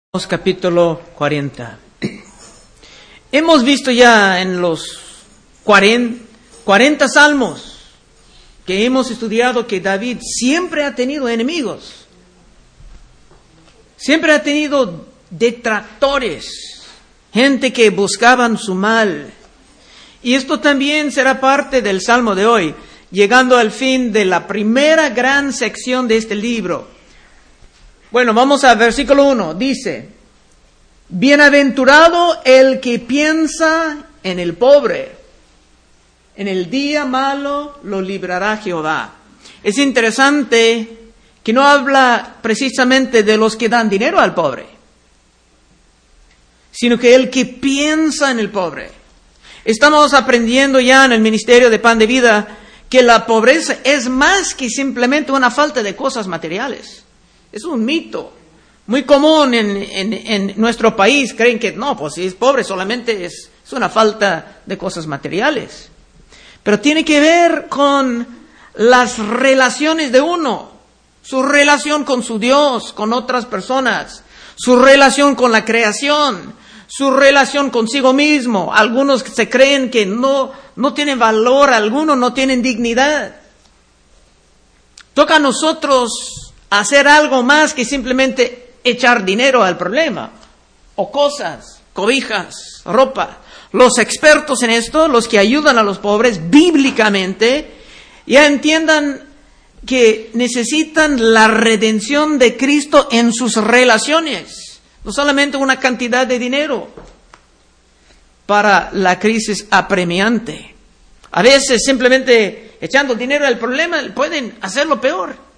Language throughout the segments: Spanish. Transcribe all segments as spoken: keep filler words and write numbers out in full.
Capítulo cuarenta. Hemos visto ya en los cuarenta, cuarenta salmos que hemos estudiado que David siempre ha tenido enemigos, siempre ha tenido detractores, gente que buscaban su mal. Y esto también será parte del salmo de hoy, llegando al fin de la primera gran sección de este libro. Bueno, vamos al versículo uno. Dice: bienaventurado el que piensa en el pobre. En el día malo lo librará Jehová. Es interesante que no habla precisamente de los que dan dinero al pobre, sino que el que piensa en el pobre. Estamos aprendiendo ya en el Ministerio de Pan de Vida que la pobreza es más que simplemente una falta de cosas materiales. Es un mito muy común en, en, en nuestro país. Creen que no, pues si es pobre solamente es, es una falta de cosas materiales. Pero tiene que ver con las relaciones de uno, su relación con su Dios, con otras personas, su relación con la creación, su relación consigo mismo. Algunos se creen que no, no tienen valor alguno, no tienen dignidad. Toca a nosotros hacer algo más que simplemente echar dinero al problema, o cosas, cobijas, ropa. Los expertos en esto, los que ayudan a los pobres bíblicamente, ya entiendan que necesitan la redención de Cristo en sus relaciones, no solamente una cantidad de dinero para la crisis apremiante. A veces simplemente echando dinero al problema pueden hacerlo peor.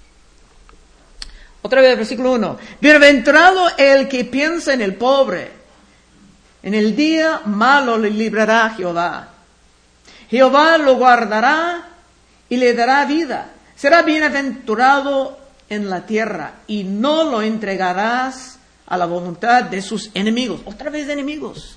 Otra vez, versículo uno. Bienaventurado el que piensa en el pobre. En el día malo le librará Jehová. Jehová lo guardará y le dará vida. Será bienaventurado en la tierra y no lo entregarás a la voluntad de sus enemigos. Otra vez de enemigos.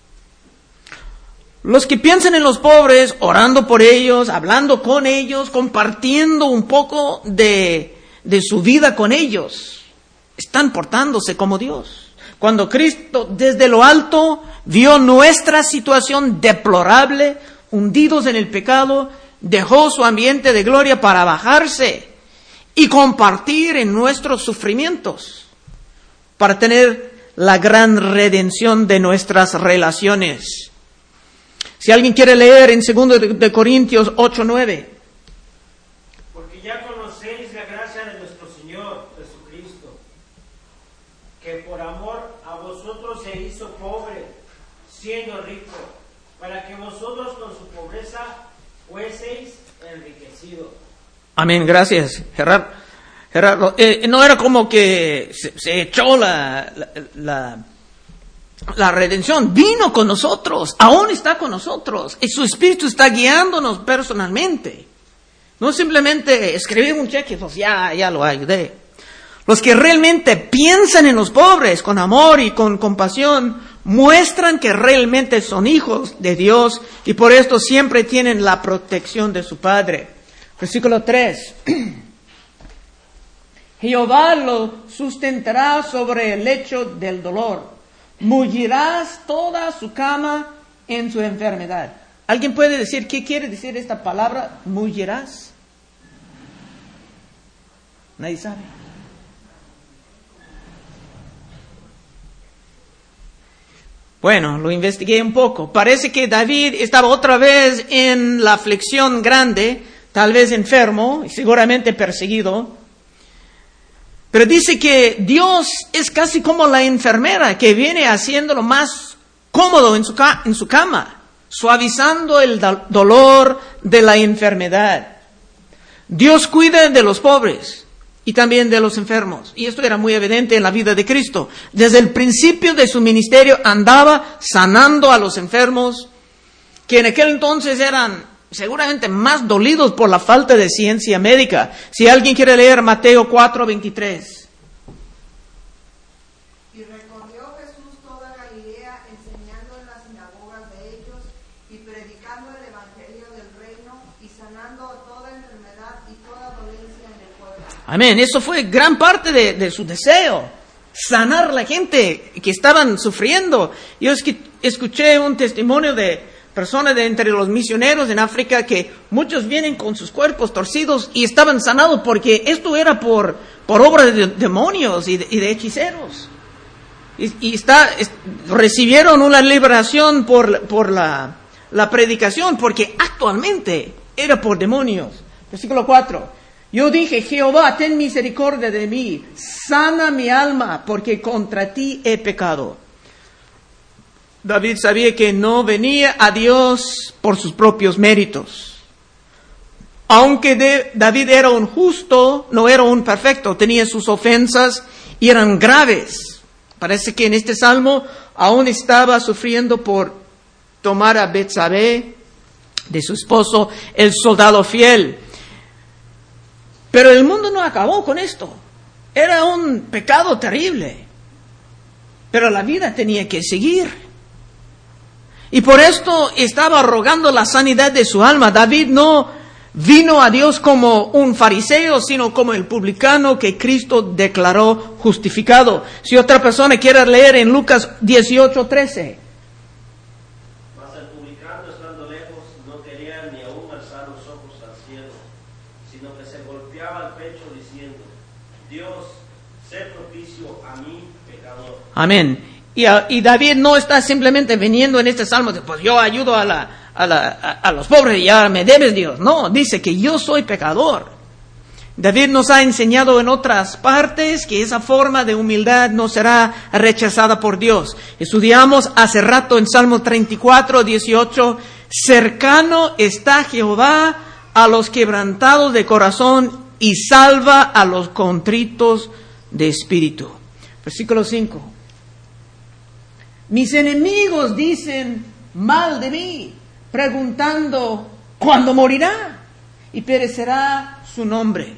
Los que piensan en los pobres, orando por ellos, hablando con ellos, compartiendo un poco de... de su vida con ellos, están portándose como Dios. Cuando Cristo desde lo alto vio nuestra situación deplorable, hundidos en el pecado, dejó su ambiente de gloria para bajarse y compartir en nuestros sufrimientos, para tener la gran redención de nuestras relaciones. Si alguien quiere leer en segundo de Corintios ocho nueve. Que por amor a vosotros se hizo pobre, siendo rico, para que vosotros con su pobreza fueseis enriquecidos. Amén, gracias, Gerardo. Gerardo eh, no era como que se, se echó la, la, la, la redención, vino con nosotros, aún está con nosotros, y su Espíritu está guiándonos personalmente. No simplemente escribir un cheque, pues ya, ya lo ayudé. Los que realmente piensan en los pobres con amor y con compasión muestran que realmente son hijos de Dios y por esto siempre tienen la protección de su Padre. Versículo tres. Jehová lo sustentará sobre el lecho del dolor. Mullirás toda su cama en su enfermedad. ¿Alguien puede decir qué quiere decir esta palabra, mullirás? Nadie sabe. Bueno, lo investigué un poco. Parece que David estaba otra vez en la aflicción grande, tal vez enfermo y seguramente perseguido. Pero dice que Dios es casi como la enfermera que viene haciéndolo más cómodo en su, ca- en su cama, suavizando el do- dolor de la enfermedad. Dios cuida de los pobres y también de los enfermos. Y esto era muy evidente en la vida de Cristo. Desde el principio de su ministerio andaba sanando a los enfermos, que en aquel entonces eran seguramente más dolidos por la falta de ciencia médica. Si alguien quiere leer Mateo cuatro veintitrés. Y recorrió Jesús toda Galilea, enseñando en las sinagogas de ellos y predicando el evangelio del reino y sanando toda enfermedad y toda dolencia en el pueblo. Amén. Eso fue gran parte de, de su deseo. sanar a la gente que estaban sufriendo. Yo es que escuché un testimonio de personas de entre los misioneros en África que muchos vienen con sus cuerpos torcidos y estaban sanados porque esto era por, por obra de demonios y de, y de hechiceros. Y, y está, es, recibieron una liberación por, por la, la predicación, porque actualmente era por demonios. Versículo cuatro. Yo dije, Jehová, ten misericordia de mí, sana mi alma, porque contra ti he pecado. David sabía que no venía a Dios por sus propios méritos. Aunque de, David era un justo, no era un perfecto, tenía sus ofensas y eran graves. Parece que en este salmo aún estaba sufriendo por tomar a Betsabé de su esposo, el soldado fiel. Pero el mundo no acabó con esto. Era un pecado terrible. Pero la vida tenía que seguir. Y por esto estaba rogando la sanidad de su alma. David no vino a Dios como un fariseo, sino como el publicano que Cristo declaró justificado. Si otra persona quiere leer en Lucas dieciocho trece. Mas el publicano, estando lejos, no quería ni aún alzar los ojos al cielo, sino que se golpeaba el pecho diciendo, Dios, sé propicio a mí, pecador. Amén. Y, a, y David no está simplemente viniendo en este salmo de, pues yo ayudo a, la, a, la, a, a los pobres y ya me debes Dios. No, dice que yo soy pecador. David nos ha enseñado en otras partes que esa forma de humildad no será rechazada por Dios. Estudiamos hace rato en Salmo treinta y cuatro, dieciocho, cercano está Jehová a los quebrantados de corazón y salva a los contritos de espíritu. Versículo cinco. Mis enemigos dicen mal de mí, preguntando, ¿cuándo morirá? Y perecerá su nombre.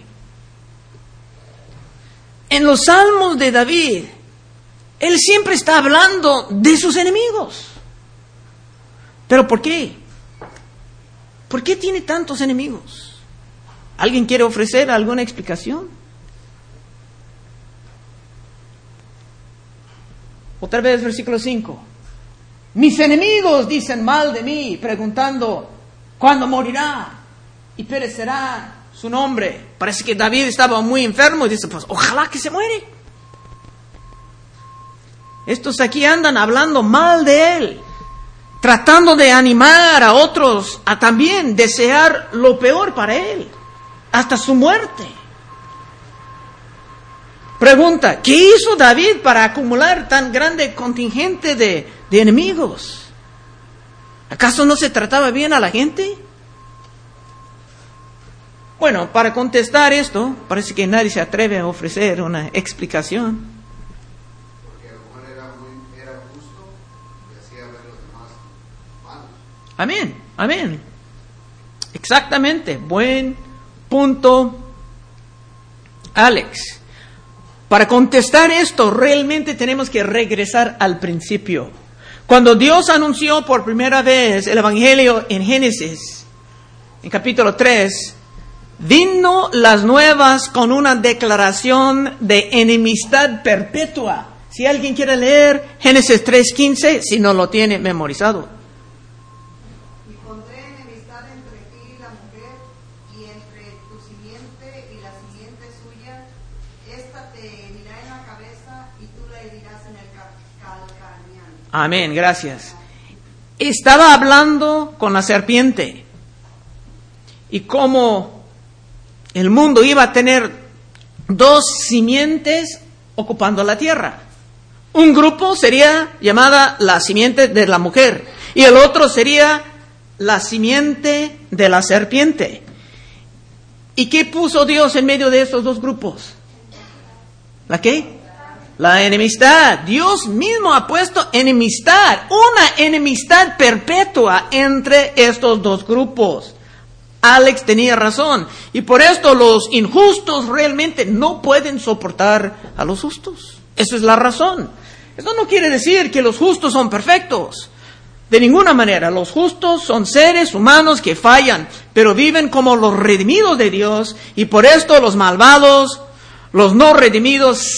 En los salmos de David, él siempre está hablando de sus enemigos. ¿Pero por qué? ¿Por qué tiene tantos enemigos? ¿Alguien quiere ofrecer alguna explicación? Otra vez, versículo cinco. Mis enemigos dicen mal de mí, preguntando, ¿cuándo morirá? Y perecerá su nombre. Parece que David estaba muy enfermo y dice, pues, ojalá que se muere. Estos aquí andan hablando mal de él, tratando de animar a otros a también desear lo peor para él, hasta su muerte. Pregunta, ¿qué hizo David para acumular tan grande contingente de, de enemigos? ¿Acaso no se trataba bien a la gente? Bueno, para contestar esto, parece que nadie se atreve a ofrecer una explicación. Porque a lo mejor era, muy, era justo y hacía ver los demás malos. Amén, amén. Exactamente, buen punto, Alex. Para contestar esto, realmente tenemos que regresar al principio. Cuando Dios anunció por primera vez el Evangelio en Génesis, en capítulo tres, vino las nuevas con una declaración de enemistad perpetua. Si alguien quiere leer Génesis tres quince, si no lo tiene memorizado. Y pondré enemistad entre ti y la mujer, y entre tu simiente y la simiente suya. Esta te herirá en la cabeza y tú la herirás en el calcañar. Amén, gracias. Estaba hablando con la serpiente y cómo el mundo iba a tener dos simientes ocupando la tierra. Un grupo sería llamada la simiente de la mujer y el otro sería la simiente de la serpiente. ¿Y qué puso Dios en medio de estos dos grupos? ¿La qué? La enemistad. Dios mismo ha puesto enemistad, una enemistad perpetua entre estos dos grupos. Alex tenía razón. Y por esto los injustos realmente no pueden soportar a los justos. Esa es la razón. Esto no quiere decir que los justos son perfectos. De ninguna manera. Los justos son seres humanos que fallan, pero viven como los redimidos de Dios. Y por esto los malvados, los no redimidos,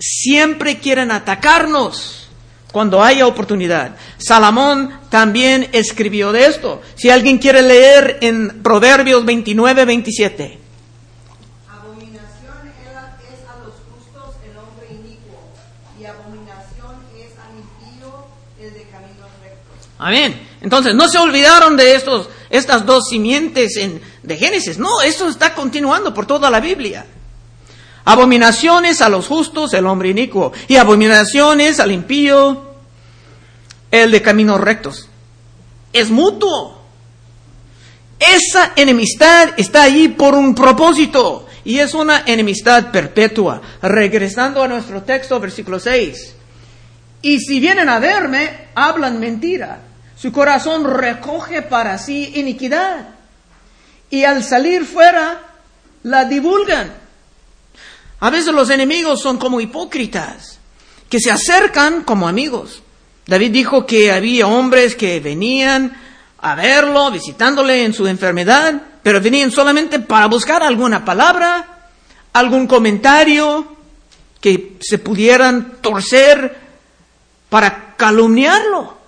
siempre quieren atacarnos cuando haya oportunidad. Salomón también escribió de esto. Si alguien quiere leer en Proverbios veintinueve, veintisiete. Abominación es a los justos el hombre inicuo, y abominación es al impío el de caminos rectos. Amén. Entonces, no se olvidaron de estos, estas dos simientes en, de Génesis. No, esto está continuando por toda la Biblia. Abominaciones a los justos, el hombre inicuo. Y abominaciones al impío, el de caminos rectos. Es mutuo. Esa enemistad está allí por un propósito. Y es una enemistad perpetua. Regresando a nuestro texto, versículo seis. Y si vienen a verme, hablan mentira. Su corazón recoge para sí iniquidad. Y al salir fuera, la divulgan. A veces los enemigos son como hipócritas, que se acercan como amigos. David dijo que había hombres que venían a verlo, visitándole en su enfermedad, pero venían solamente para buscar alguna palabra, algún comentario que se pudieran torcer para calumniarlo.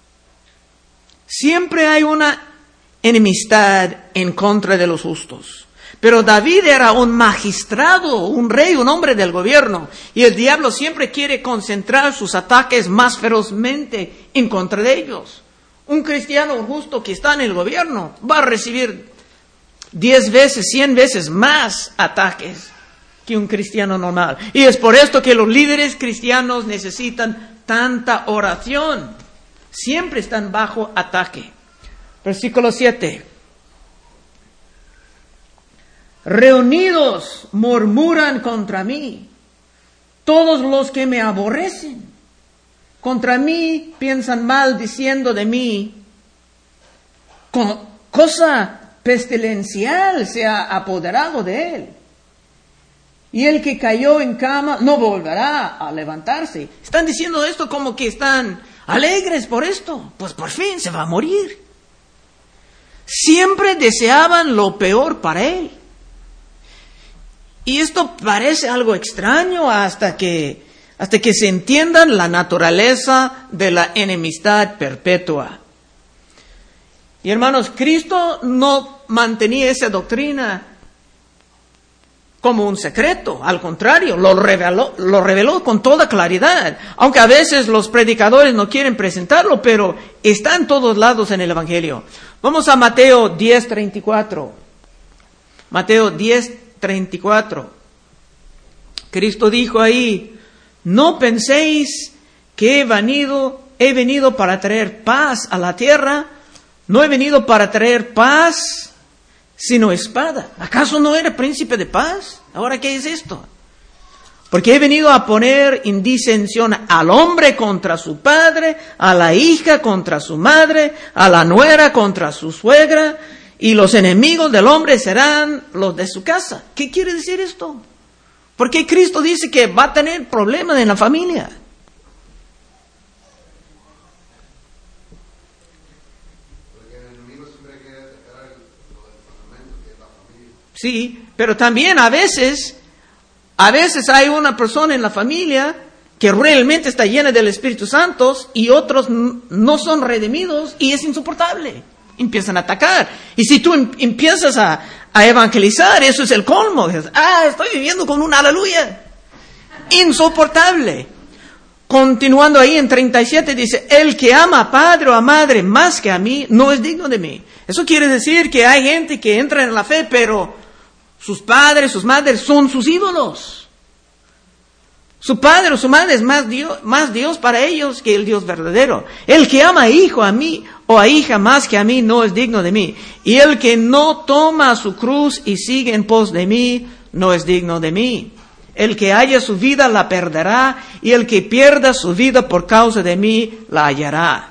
Siempre hay una enemistad en contra de los justos. Pero David era un magistrado, un rey, un hombre del gobierno. Y el diablo siempre quiere concentrar sus ataques más ferozmente en contra de ellos. Un cristiano justo que está en el gobierno va a recibir diez veces, cien veces más ataques que un cristiano normal. Y es por esto que los líderes cristianos necesitan tanta oración. Siempre están bajo ataque. Versículo siete. Reunidos murmuran contra mí todos los que me aborrecen. Contra mí piensan mal diciendo de mí, cosa pestilencial se ha apoderado de él. Y el que cayó en cama no volverá a levantarse. Están diciendo esto como que están alegres por esto. Pues por fin se va a morir. Siempre deseaban lo peor para él. Y esto parece algo extraño hasta que, hasta que se entiendan la naturaleza de la enemistad perpetua. Y hermanos, Cristo no mantenía esa doctrina como un secreto. Al contrario, lo reveló, lo reveló con toda claridad. Aunque a veces los predicadores no quieren presentarlo, pero está en todos lados en el Evangelio. Vamos a Mateo diez, treinta y cuatro. Mateo diez, treinta y cuatro. Cristo dijo ahí, no penséis que he venido, he venido para traer paz a la tierra. No he venido para traer paz, sino espada. ¿Acaso no era príncipe de paz? ¿Ahora qué es esto? Porque he venido a poner en disensión al hombre contra su padre, a la hija contra su madre, a la nuera contra su suegra, y los enemigos del hombre serán los de su casa. ¿Qué quiere decir esto? Porque Cristo dice que va a tener problemas en la familia. Sí, pero también a veces, a veces hay una persona en la familia que realmente está llena del Espíritu Santo y otros no son redimidos y es insoportable. Empiezan a atacar. Y si tú em- empiezas a, a evangelizar, eso es el colmo. Dices, ah, estoy viviendo con un aleluya. Insoportable. Continuando ahí en treinta y siete dice, el que ama a padre o a madre más que a mí, no es digno de mí. Eso quiere decir que hay gente que entra en la fe, pero sus padres, sus madres son sus ídolos. Su padre o su madre es más Dios, más Dios para ellos que el Dios verdadero. El que ama a hijo a mí o a hija más que a mí no es digno de mí. Y el que no toma su cruz y sigue en pos de mí no es digno de mí. El que haya su vida la perderá y el que pierda su vida por causa de mí la hallará.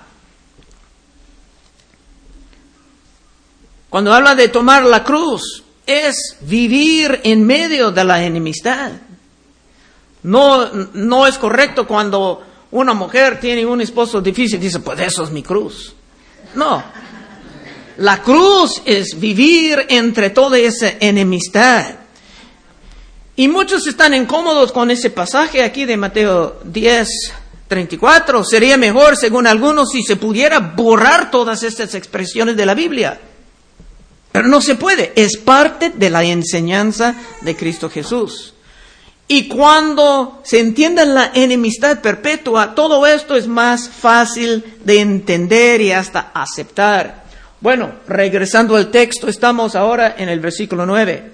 Cuando habla de tomar la cruz, es vivir en medio de la enemistad. No, no es correcto cuando una mujer tiene un esposo difícil y dice, pues eso es mi cruz. No. La cruz es vivir entre toda esa enemistad. Y muchos están incómodos con ese pasaje aquí de Mateo diez, treinta y cuatro. Sería mejor, según algunos, si se pudiera borrar todas estas expresiones de la Biblia. Pero no se puede. Es parte de la enseñanza de Cristo Jesús. Y cuando se entiende la enemistad perpetua, todo esto es más fácil de entender y hasta aceptar. Bueno, regresando al texto, estamos ahora en el versículo nueve.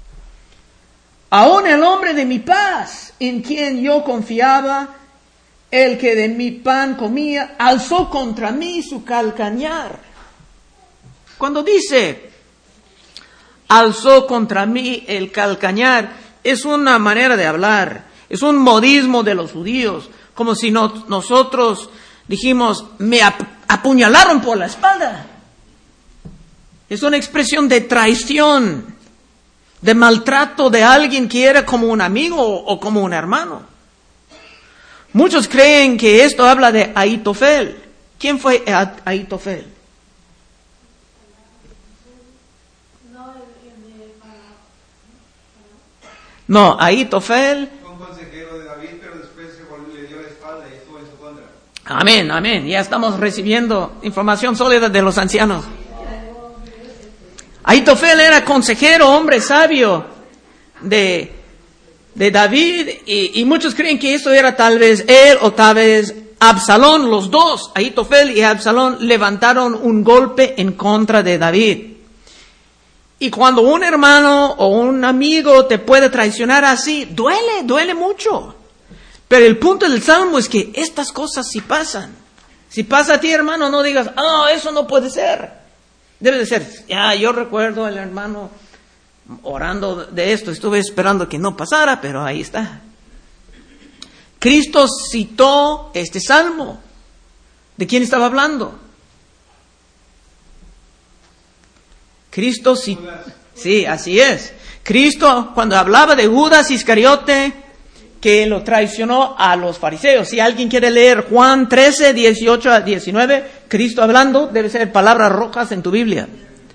Aún el hombre de mi paz, en quien yo confiaba, el que de mi pan comía, alzó contra mí su calcañar. Cuando dice, alzó contra mí el calcañar, es una manera de hablar, es un modismo de los judíos, como si no, nosotros dijimos, me ap- apuñalaron por la espalda. Es una expresión de traición, de maltrato de alguien que era como un amigo o como un hermano. Muchos creen que esto habla de Ahitofel. ¿Quién fue Ahitofel? No, Ahitofel. Fue un consejero de David, pero después se volvió, le dio la espalda y estuvo en su contra. Amén, amén. Ya estamos recibiendo información sólida de los ancianos. Ahitofel era consejero, hombre sabio de, de David, y, y muchos creen que eso era tal vez él o tal vez Absalón. Los dos, Ahitofel y Absalón, levantaron un golpe en contra de David. Y cuando un hermano o un amigo te puede traicionar así, duele, duele mucho. Pero el punto del Salmo es que estas cosas sí pasan. Si pasa a ti, hermano, no digas, ah, oh, eso no puede ser. Debe de ser, ya, yo recuerdo al hermano orando de esto, estuve esperando que no pasara, pero ahí está. Cristo citó este Salmo. ¿De quién estaba hablando? Cristo sí, sí, así es. Cristo, cuando hablaba de Judas Iscariote, que lo traicionó a los fariseos. Si alguien quiere leer Juan trece, dieciocho a diecinueve, Cristo hablando, debe ser palabras rojas en tu Biblia.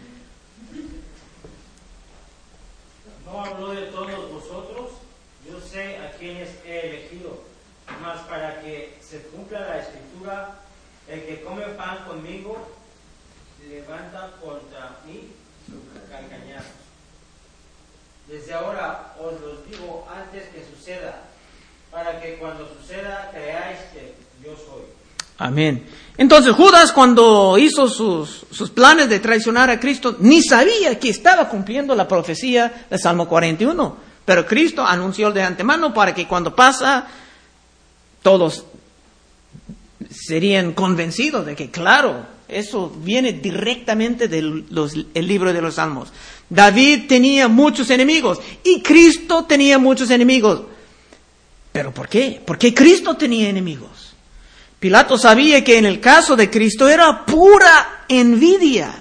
No habló de todos vosotros, yo sé a quienes he elegido, mas para que se cumpla la escritura, el que come pan conmigo, levanta contra mí su calcañar. Desde ahora os lo digo antes que suceda, para que cuando suceda creáis que yo soy. Amén. Entonces Judas, cuando hizo sus, sus planes de traicionar a Cristo, ni sabía que estaba cumpliendo la profecía de Salmo cuarenta y uno. Pero Cristo anunció de antemano para que cuando pasa, todos serían convencidos de que, claro, eso viene directamente del los, el libro de los Salmos. David tenía muchos enemigos y Cristo tenía muchos enemigos. ¿Pero por qué? ¿Por qué Cristo tenía enemigos? Pilato sabía que en el caso de Cristo era pura envidia.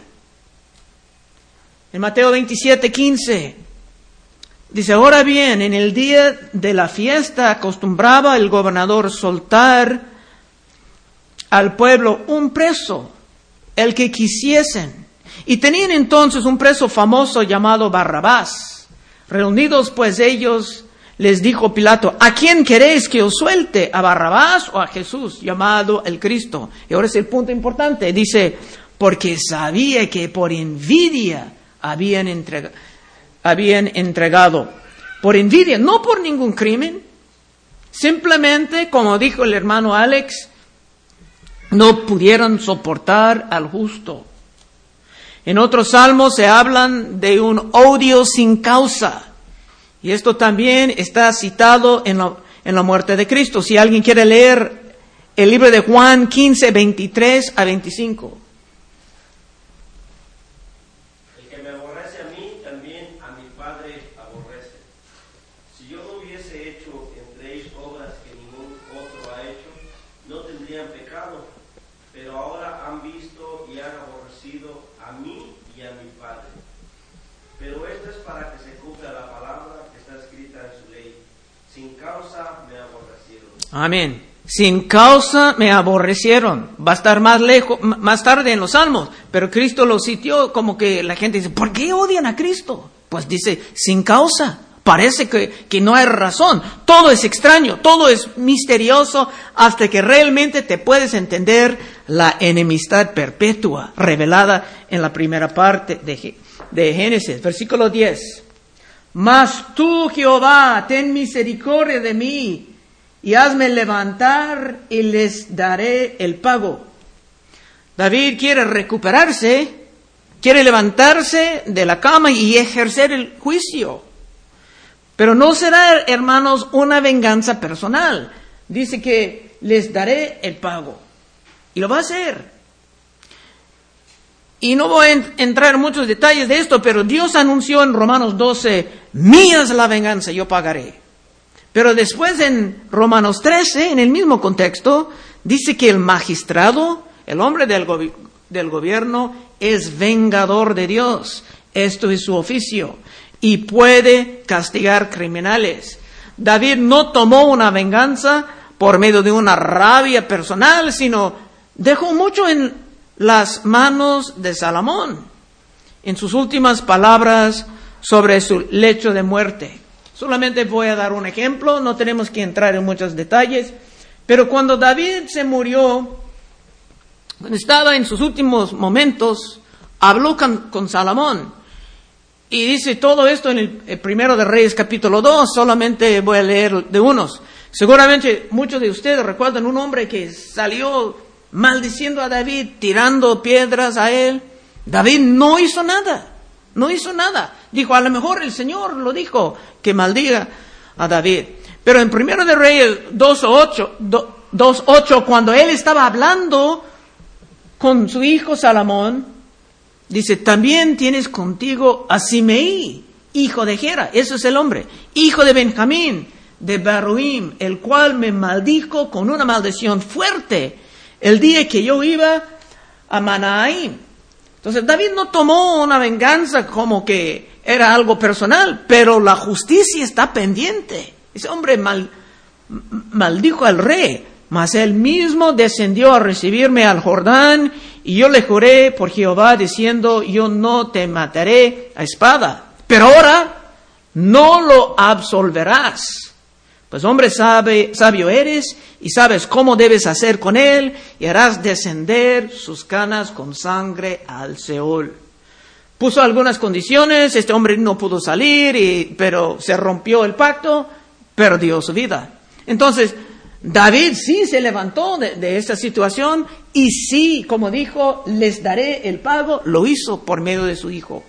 En Mateo veintisiete, quince, dice, ahora bien, en el día de la fiesta acostumbraba el gobernador soltar al pueblo un preso, el que quisiesen. Y tenían entonces un preso famoso llamado Barrabás. Reunidos pues ellos, les dijo Pilato, ¿a quién queréis que os suelte? ¿A Barrabás o a Jesús, llamado el Cristo? Y ahora es el punto importante. Dice, porque sabía que por envidia habían, entrega, habían entregado. Por envidia, no por ningún crimen. Simplemente, como dijo el hermano Alex, no pudieron soportar al justo. En otros salmos se hablan de un odio sin causa. Y esto también está citado en la, en la muerte de Cristo. Si alguien quiere leer el libro de Juan quince, veintitrés a veinticinco. El que me aborrece a mí, también a mi Padre aborrece. Si yo no hubiese hecho entre ellos obras que ningún otro ha hecho, no tendrían pecado. Pero ahora han visto y han aborrecido a mí y a mi Padre. Pero esto es para que se cumpla la palabra que está escrita en su ley. Sin causa me aborrecieron. Amén. Sin causa me aborrecieron. Va a estar más lejos, más tarde en los Salmos. Pero Cristo lo citó como que la gente dice, ¿por qué odian a Cristo? Pues dice, sin causa. Parece que, que no hay razón. Todo es extraño, todo es misterioso, hasta que realmente te puedes entender la enemistad perpetua revelada en la primera parte de, de Génesis. Versículo diez. Mas tú, Jehová, ten misericordia de mí, y hazme levantar, y les daré el pago. David quiere recuperarse, quiere levantarse de la cama y ejercer el juicio. Pero no será, hermanos, una venganza personal. Dice que les daré el pago. Y lo va a hacer. Y no voy a entrar en muchos detalles de esto, pero Dios anunció en Romanos doce, mía es la venganza, yo pagaré. Pero después en Romanos trece, en el mismo contexto, dice que el magistrado, el hombre del, go- del gobierno, es vengador de Dios. Esto es su oficio. Y puede castigar criminales. David no tomó una venganza por medio de una rabia personal, sino dejó mucho en las manos de Salomón, en sus últimas palabras sobre su lecho de muerte. Solamente voy a dar un ejemplo, no tenemos que entrar en muchos detalles, pero cuando David se murió, cuando estaba en sus últimos momentos, habló con, con Salomón. Y dice todo esto en el, el primero de Reyes capítulo dos, solamente voy a leer de unos. Seguramente muchos de ustedes recuerdan un hombre que salió maldiciendo a David, tirando piedras a él. David no hizo nada, no hizo nada. Dijo, a lo mejor el Señor lo dijo, que maldiga a David. Pero en primero de Reyes dos ocho, cuando él estaba hablando con su hijo Salomón, dice, también tienes contigo a Simeí, hijo de Gera, eso es el hombre, hijo de Benjamín, de Baruim, el cual me maldijo con una maldición fuerte el día que yo iba a Manaim. Entonces David no tomó una venganza como que era algo personal, pero la justicia está pendiente. Ese hombre mal, maldijo al rey, mas él mismo descendió a recibirme al Jordán, y yo le juré por Jehová diciendo, yo no te mataré a espada, pero ahora no lo absolverás. Pues hombre sabe, sabio eres, y sabes cómo debes hacer con él, y harás descender sus canas con sangre al Seol. Puso algunas condiciones, este hombre no pudo salir, y, pero se rompió el pacto, perdió su vida. Entonces, David sí se levantó de, de esta situación, y sí, como dijo, les daré el pago, lo hizo por medio de su hijo.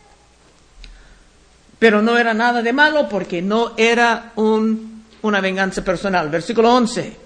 Pero no era nada de malo, porque no era un, una venganza personal. Versículo once.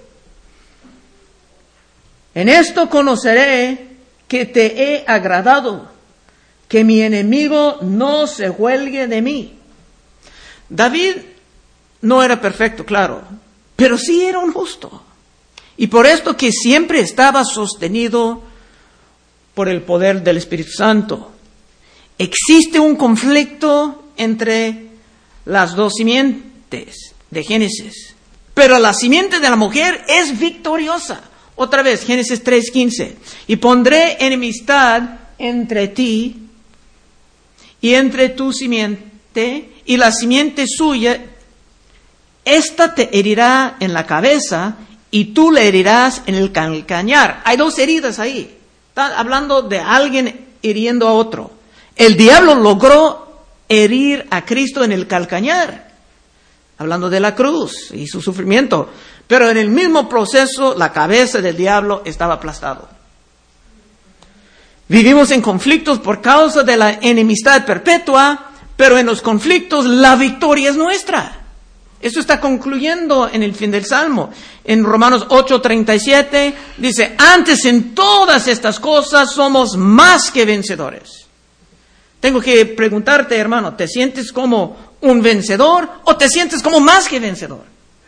En esto conoceré que te he agradado, que mi enemigo no se huelgue de mí. David no era perfecto, claro, pero sí era un justo. Y por esto que siempre estaba sostenido por el poder del Espíritu Santo. Existe un conflicto entre las dos simientes de Génesis, pero la simiente de la mujer es victoriosa. Otra vez, Génesis tres quince. Y pondré enemistad entre ti y entre tu simiente y la simiente suya. Esta te herirá en la cabeza y tú le herirás en el calcañar. Hay dos heridas ahí. Está hablando de alguien hiriendo a otro. El diablo logró herir a Cristo en el calcañar, hablando de la cruz y su sufrimiento. Pero en el mismo proceso, la cabeza del diablo estaba aplastado. Vivimos en conflictos por causa de la enemistad perpetua, pero en los conflictos la victoria es nuestra. Eso está concluyendo en el fin del Salmo. En Romanos ocho treinta y siete dice, antes en todas estas cosas somos más que vencedores. Tengo que preguntarte, hermano, ¿te sientes como un vencedor o te sientes como más que vencedor?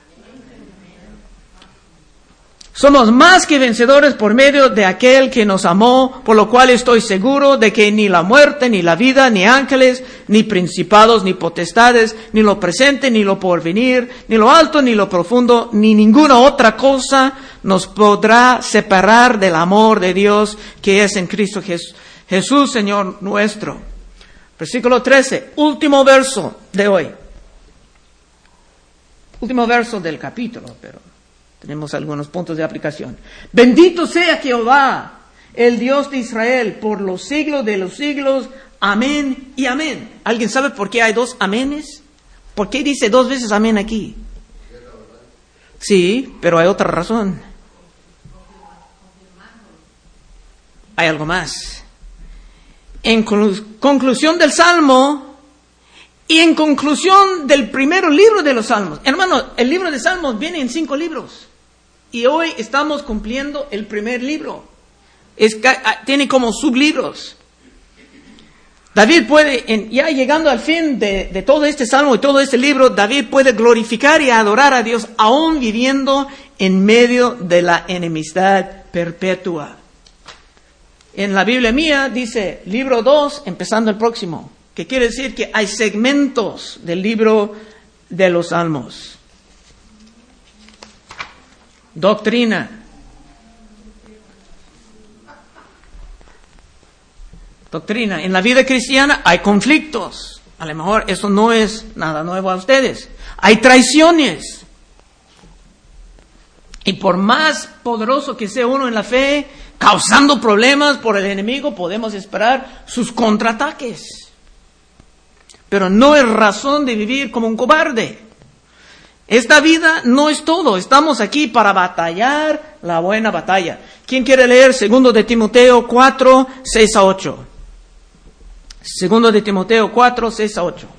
Somos más que vencedores por medio de aquel que nos amó, por lo cual estoy seguro de que ni la muerte, ni la vida, ni ángeles, ni principados, ni potestades, ni lo presente, ni lo porvenir, ni lo alto, ni lo profundo, ni ninguna otra cosa nos podrá separar del amor de Dios que es en Cristo Jesús, Jesús Señor nuestro. Versículo trece, último verso de hoy. Último verso del capítulo, pero tenemos algunos puntos de aplicación. Bendito sea Jehová, el Dios de Israel, por los siglos de los siglos. Amén y amén. ¿Alguien sabe por qué hay dos aménes? ¿Por qué dice dos veces amén aquí? Sí, pero hay otra razón. Hay algo más. En conclusión del Salmo y en conclusión del primer libro de los Salmos. Hermano, el libro de Salmos viene en cinco libros. Y hoy estamos cumpliendo el primer libro. Es, tiene como sublibros. David puede, en, ya llegando al fin de, de todo este salmo y todo este libro, David puede glorificar y adorar a Dios aún viviendo en medio de la enemistad perpetua. En la Biblia mía dice libro dos, empezando el próximo, que quiere decir que hay segmentos del libro de los salmos. Doctrina. Doctrina. En la vida cristiana hay conflictos. A lo mejor eso no es nada nuevo a ustedes. Hay traiciones. Y por más poderoso que sea uno en la fe, causando problemas por el enemigo, podemos esperar sus contraataques. Pero no es razón de vivir como un cobarde. Esta vida no es todo. Estamos aquí para batallar la buena batalla. ¿Quién quiere leer segundo de Timoteo cuatro, seis a ocho? Segundo de Timoteo cuatro, seis a ocho.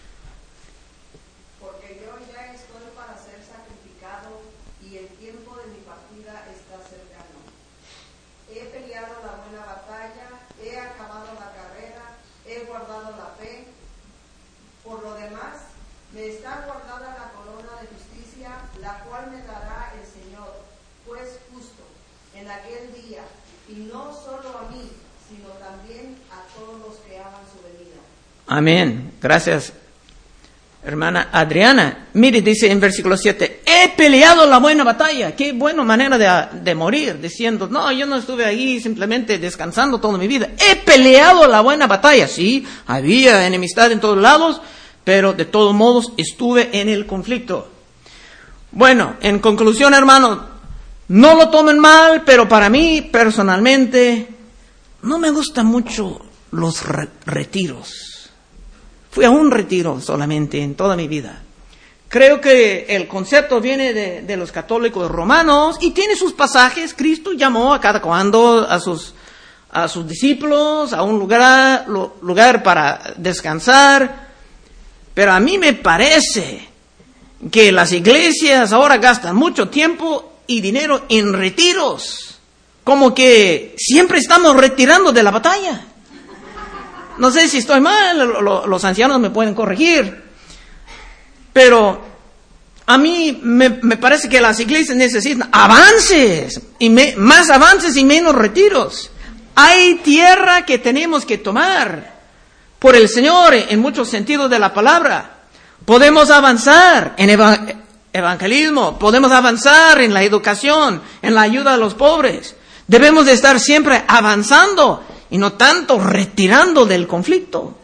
Porque yo ya estoy para ser sacrificado y el tiempo de mi partida está cercano. He peleado la buena batalla, he acabado la carrera, he guardado la fe. Por lo demás, me está guardada la corona de justicia, la cual me dará el Señor, juez justo, en aquel día, y no solo a mí, sino también a todos los que aman su venida. Amén. Gracias, hermana Adriana. Mire, dice en versículo siete, he peleado la buena batalla. Qué buena manera de, de morir, diciendo, no, yo no estuve ahí simplemente descansando toda mi vida. He peleado la buena batalla. Sí, había enemistad en todos lados, pero de todos modos estuve en el conflicto. Bueno, en conclusión, hermanos, no lo tomen mal, pero para mí, personalmente, no me gustan mucho los re- retiros. Fui a un retiro solamente en toda mi vida. Creo que el concepto viene de, de los católicos romanos y tiene sus pasajes. Cristo llamó a cada cuando a sus, a sus discípulos a un lugar, lo, lugar para descansar. Pero a mí me parece que las iglesias ahora gastan mucho tiempo y dinero en retiros. Como que siempre estamos retirando de la batalla. No sé si estoy mal, lo, lo, los ancianos me pueden corregir. Pero a mí me, me parece que las iglesias necesitan avances, y me, más avances y menos retiros. Hay tierra que tenemos que tomar por el Señor en muchos sentidos de la palabra. Podemos avanzar en eva- evangelismo, podemos avanzar en la educación, en la ayuda a los pobres. Debemos de estar siempre avanzando y no tanto retirando del conflicto.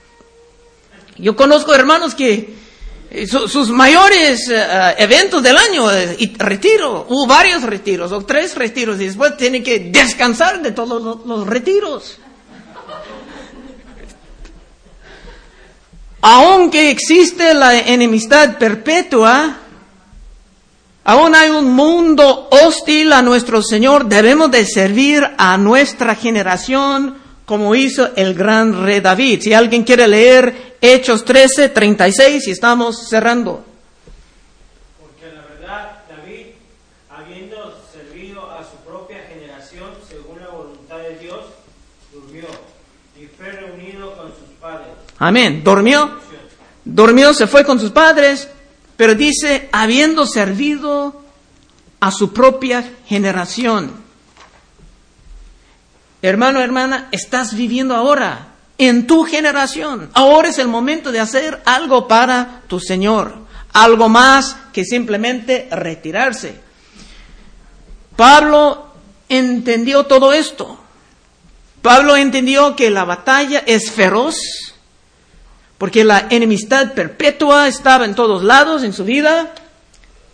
Yo conozco hermanos que su, sus mayores uh, eventos del año, uh, y retiro, hubo varios retiros o tres retiros y después tienen que descansar de todos los, los retiros. Aunque existe la enemistad perpetua, aún hay un mundo hostil a nuestro Señor. Debemos de servir a nuestra generación como hizo el gran rey David. Si alguien quiere leer Hechos trece, treinta y seis, y estamos cerrando. Porque la verdad, David, habiendo servido a su propia generación según la voluntad de Dios, durmió y fue reunido con sus padres. Amén. Durmió, durmió, se fue con sus padres. Pero dice, habiendo servido a su propia generación. Hermano, hermana, estás viviendo ahora en tu generación. Ahora es el momento de hacer algo para tu Señor. Algo más que simplemente retirarse. Pablo entendió todo esto. Pablo entendió que la batalla es feroz, porque la enemistad perpetua estaba en todos lados en su vida.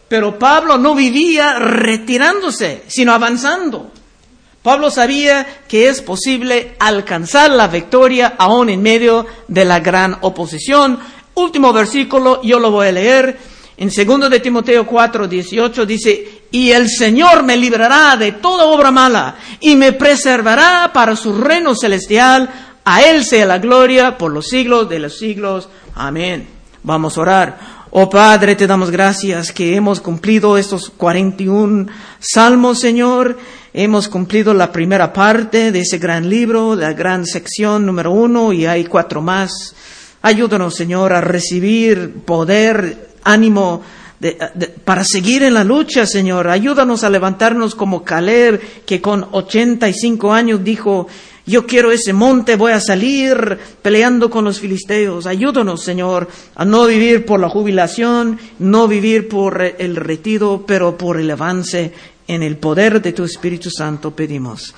Pero Pablo no vivía retirándose, sino avanzando. Pablo sabía que es posible alcanzar la victoria aún en medio de la gran oposición. Último versículo, yo lo voy a leer. En segundo de Timoteo cuatro, dieciocho dice, y el Señor me librará de toda obra mala y me preservará para su reino celestial. A Él sea la gloria por los siglos de los siglos. Amén. Vamos a orar. Oh Padre, te damos gracias que hemos cumplido estos cuarenta y uno salmos, Señor. Hemos cumplido la primera parte de ese gran libro, la gran sección número uno, y hay cuatro más. Ayúdanos, Señor, a recibir poder, ánimo de, de, para seguir en la lucha, Señor. Ayúdanos a levantarnos como Caleb, que con ochenta y cinco años dijo, yo quiero ese monte, voy a salir peleando con los filisteos. Ayúdanos, Señor, a no vivir por la jubilación, no vivir por el retiro, pero por el avance en el poder de tu Espíritu Santo pedimos.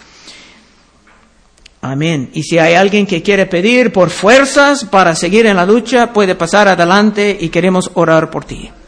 Amén. Y si hay alguien que quiere pedir por fuerzas para seguir en la lucha, puede pasar adelante y queremos orar por ti.